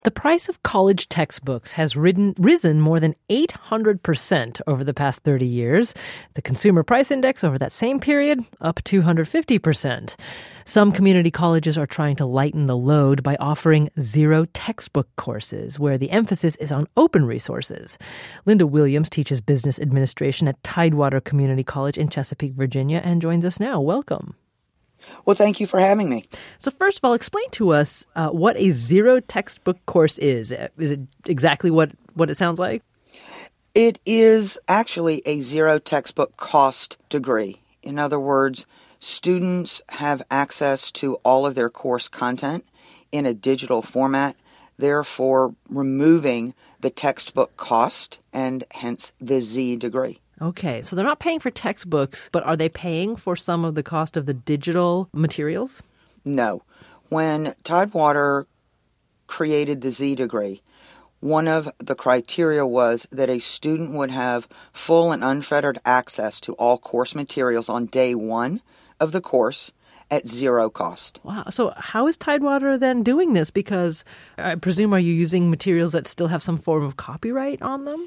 The price of college textbooks has risen more than 800% over the past 30 years. The Consumer Price Index over that same period, up 250%. Some community colleges are trying to lighten the load by offering zero textbook courses, where the emphasis is on open resources. Linda Williams teaches business administration at Tidewater Community College in Chesapeake, Virginia, and joins us now. Welcome. Well, thank you for having me. So first of all, explain to us what a zero textbook course is. Is it exactly what it sounds like? It is actually a zero textbook cost degree. In other words, students have access to all of their course content in a digital format, therefore removing the textbook cost and hence the Z degree. Okay, so they're not paying for textbooks, but are they paying for some of the cost of the digital materials? No. When Tidewater created the Z degree, one of the criteria was that a student would have full and unfettered access to all course materials on day one of the course at zero cost. Wow. So how is Tidewater then doing this? Because I presume, are you using materials that still have some form of copyright on them?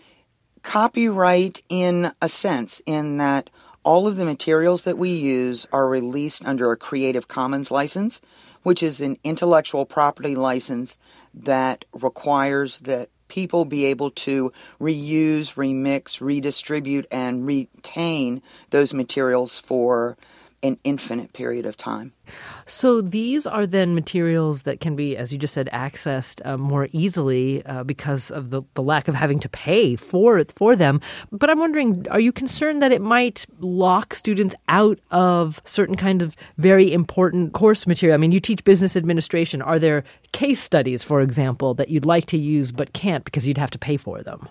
Copyright in a sense, in that all of the materials that we use are released under a Creative Commons license, which is an intellectual property license that requires that people be able to reuse, remix, redistribute, and retain those materials for an infinite period of time. So these are then materials that can be, as you just said, accessed more easily because of the lack of having to pay for them. But I'm wondering, are you concerned that it might lock students out of certain kinds of very important course material? I mean, you teach business administration. Are there case studies, for example, that you'd like to use but can't because you'd have to pay for them?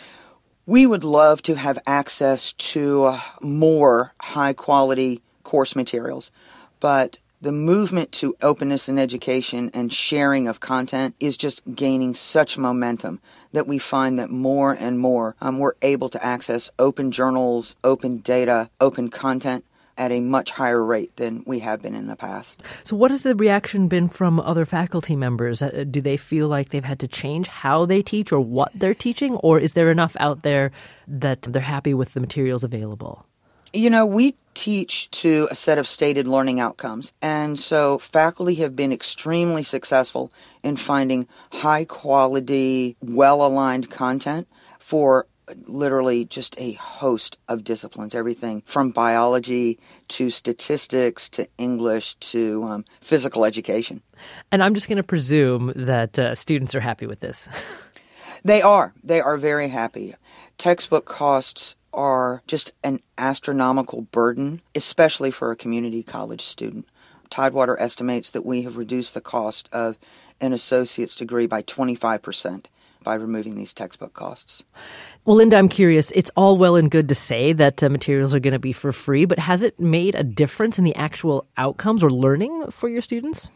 We would love to have access to more high-quality course materials, but the movement to openness in education and sharing of content is just gaining such momentum that we find that more and more we're able to access open journals, open data, open content at a much higher rate than we have been in the past. So what has the reaction been from other faculty members? Do they feel like they've had to change how they teach or what they're teaching, or is there enough out there that they're happy with the materials available? You know, we teach to a set of stated learning outcomes, and so faculty have been extremely successful in finding high-quality, well-aligned content for literally just a host of disciplines, everything from biology to statistics to English to physical education. And I'm just going to presume that students are happy with this. They are. They are very happy. Textbook costs are just an astronomical burden, especially for a community college student. Tidewater estimates that we have reduced the cost of an associate's degree by 25% by removing these textbook costs. Well, Linda, I'm curious. It's all well and good to say that materials are going to be for free, but has it made a difference in the actual outcomes or learning for your students?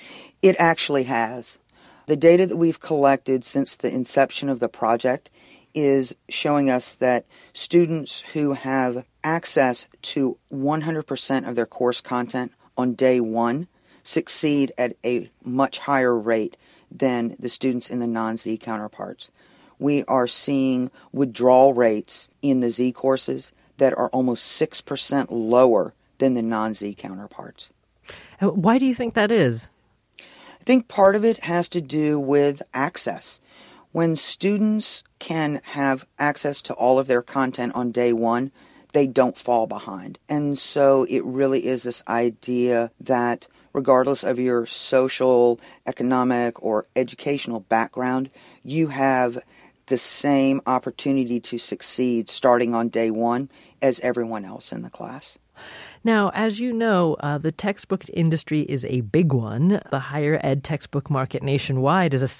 It actually has. The data that we've collected since the inception of the project is showing us that students who have access to 100% of their course content on day one succeed at a much higher rate than the students in the non-Z counterparts. We are seeing withdrawal rates in the Z courses that are almost 6% lower than the non-Z counterparts. Why do you think that is? I think part of it has to do with access. When students can have access to all of their content on day one, they don't fall behind. And so it really is this idea that regardless of your social, economic, or educational background, you have the same opportunity to succeed starting on day one as everyone else in the class. Now, as you know, the textbook industry is a big one. The higher ed textbook market nationwide is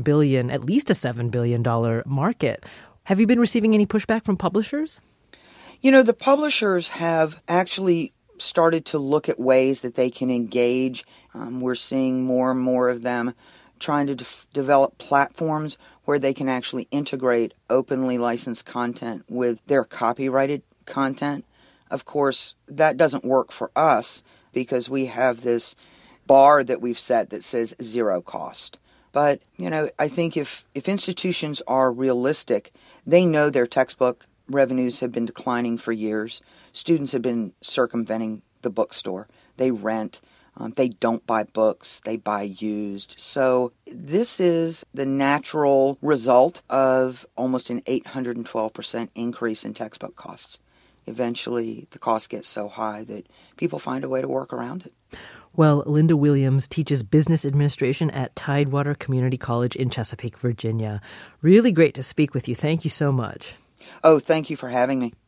at least a $7 billion market. Have you been receiving any pushback from publishers? You know, the publishers have actually started to look at ways that they can engage. We're seeing more and more of them trying to develop platforms where they can actually integrate openly licensed content with their copyrighted content. Of course, that doesn't work for us because we have this bar that we've set that says zero cost. But, I think if institutions are realistic, they know their textbook revenues have been declining for years. Students have been circumventing the bookstore. They rent. They don't buy books. They buy used. So this is the natural result of almost an 812% increase in textbook costs. Eventually, the cost gets so high that people find a way to work around it. Well, Linda Williams teaches business administration at Tidewater Community College in Chesapeake, Virginia. Really great to speak with you. Thank you so much. Oh, thank you for having me.